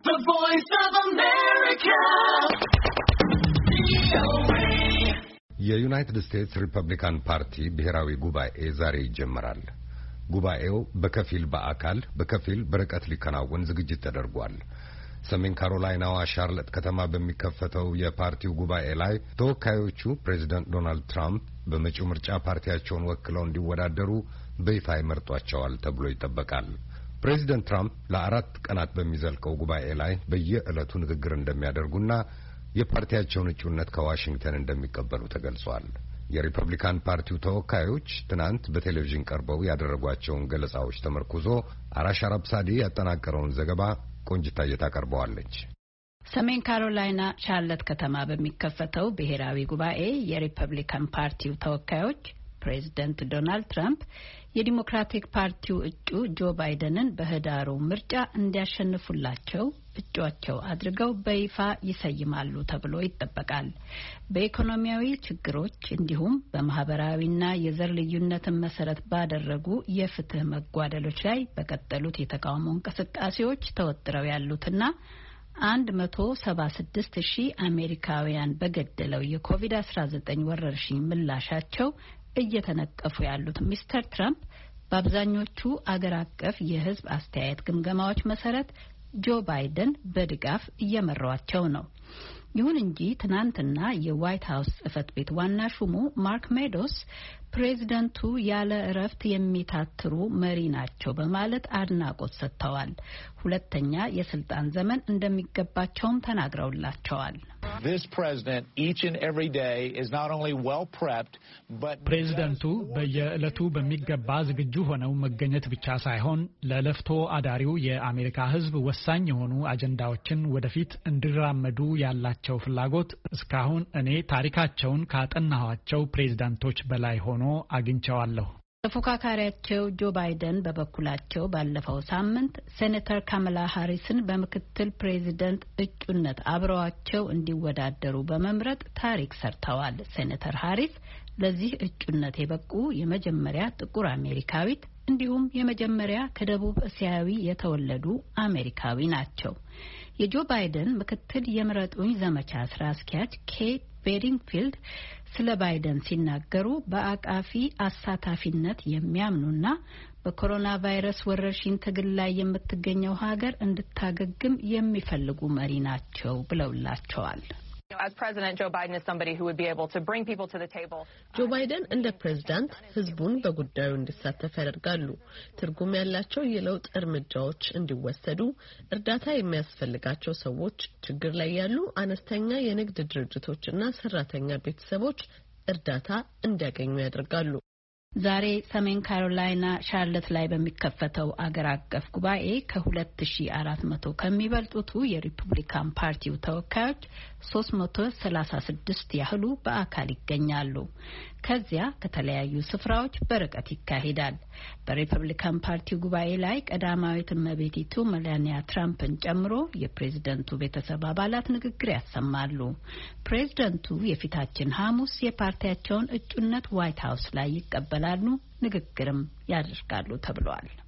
The Voice of America. የዩናይትድ ስቴትስ ሪፐብሊካን ፓርቲ ብሔራዊ ጉባኤ ዛሬ ይጀምራል። ጉባኤው በከፊል በአካል በከፊል በርቀት ሊከናወን ዝግጅት ተደርጓል። ሰሜን ካሮላይናዋ ሻርለት ከተማ በሚከፈተው የፓርቲው ጉባኤ ላይ ተወካዮቹ ፕሬዚዳንት ዶናልድ ትራምፕ በመጪው ምርጫ ፓርቲያቸውን ወክለው እንዲወዳደሩ በይፋ ይመርጧቸዋል ተብሎ ይጠበቃል። ፕሬዚዳንት ትራምፕ ለአራት ቀናት በሚዘልቀው ጉባኤ ላይ በየዕለቱ ንግግር እንደሚያደርጉና የፓርቲያቸውን እጩነት ከዋሽንግተን እንደሚቀበሉ ተገልጿል። የሪፐብሊካን ፓርቲው ተወካዮች ትናንት በቴሌቪዥን ቀርበው ያደረጓቸውን ገለጻዎች ተመርኩዞ አራሽ አራብሳዲ ያጠናቀረውን ዘገባ ቆንጅታዬ ታቀርበዋለች። ሰሜን ካሮላይና ሻርለት ከተማ በሚከፈተው ብሔራዊ ጉባኤ የሪፐብሊካን ፓርቲው ተወካዮች ፕሬዚደንት ዶናልድ ትራምፕ የዲሞክራቲክ ፓርቲው እጩ ጆ ባይደንን በህዳሩ ምርጫ እንዲያሸንፉላቸው እጩአቸው አድርገው በይፋ ይሰይማሉ ተብሎ ይጠበቃል። በኢኮኖሚያዊ ችግሮች እንዲሁም በማህበራዊና የዘር ልዩነትን መሰረት ባደረጉ የፍትህ መጓደሎች ላይ በቀጠሉት የተቃውሞ እንቅስቃሴዎች ተወጥረው ያሉትና 176,000 አሜሪካውያን በገደለው የኮቪድ-19 ወረርሽኝ ምላሻቸው እየተነቀፉ ያሉት ሚስተር ትራምፕ በአብዛኞቹ አገር አቀፍ የህዝብ አስተያየት ግምገማዎች መሰረት ጆ ባይደን በድጋፍ እየመሯቸው ነው። ይሁን እንጂ ትናንትና የዋይት ሀውስ ጽህፈት ቤት ዋና ሹሙ ማርክ ሜዶስ ፕሬዚደንቱ ያለ እረፍት የሚታትሩ መሪ ናቸው በማለት አድናቆት ሰጥተዋል። ሁለተኛ የስልጣን ዘመን እንደሚገባቸውም ተናግረውላቸዋል። ፕሬዚደንቱ በየዕለቱ በሚገባ ዝግጁ ሆነው መገኘት ብቻ ሳይሆን ለለፍቶ አዳሪው የአሜሪካ ሕዝብ ወሳኝ የሆኑ አጀንዳዎችን ወደፊት እንዲራመዱ ያላቸው ፍላጎት እስካሁን እኔ ታሪካቸውን ካጠናኋቸው ፕሬዚዳንቶች በላይ ሆኖ አግኝቸዋለሁ። ተፎካካሪያቸው ጆ ባይደን በበኩላቸው ባለፈው ሳምንት ሴኔተር ካማላ ሃሪስን በምክትል ፕሬዚደንት እጩነት አብረዋቸው እንዲወዳደሩ በመምረጥ ታሪክ ሰርተዋል። ሴኔተር ሃሪስ ለዚህ እጩነት የበቁ የመጀመሪያ ጥቁር አሜሪካዊት እንዲሁም የመጀመሪያ ከደቡብ እስያዊ የተወለዱ አሜሪካዊ ናቸው። የጆ ባይደን ምክትል የምረጡኝ ዘመቻ ስራ አስኪያጅ ኬት ቤዲንግፊልድ ስለ ባይደን ሲናገሩ በአቃፊ አሳታፊነት የሚያምኑና በኮሮና ቫይረስ ወረርሽኝ ትግል ላይ የምትገኘው ሀገር እንድታገግም የሚፈልጉ መሪ ናቸው ብለውላቸዋል። ጆ ባይደን እንደ ፕሬዝዳንት ህዝቡን በጉዳዩ እንዲሳተፍ ያደርጋሉ። ትርጉም ያላቸው የለውጥ እርምጃዎች እንዲወሰዱ፣ እርዳታ የሚያስፈልጋቸው ሰዎች፣ ችግር ላይ ያሉ አነስተኛ የንግድ ድርጅቶችና ሰራተኛ ቤተሰቦች እርዳታ እንዲያገኙ ያደርጋሉ። ዛሬ ሰሜን ካሮላይና ሻርለት ላይ በሚከፈተው አገር አቀፍ ጉባኤ ከ2400 ከሚበልጡት የሪፐብሊካን ፓርቲው ተወካዮች 336 ያህሉ በአካል ይገኛሉ። ከዚያ ከተለያዩ ስፍራዎች በርቀት ይካሄዳል። በሪፐብሊካን ፓርቲው ጉባኤ ላይ ቀዳማዊት እመቤቲቱ ሜላኒያ ትራምፕን ጨምሮ የፕሬዝደንቱ ቤተሰብ አባላት ንግግር ያሰማሉ። ፕሬዝደንቱ የፊታችን ሐሙስ የፓርቲያቸውን እጩነት ዋይት ሀውስ ላይ ይቀበላሉ፣ ንግግርም ያደርጋሉ ተብሏል።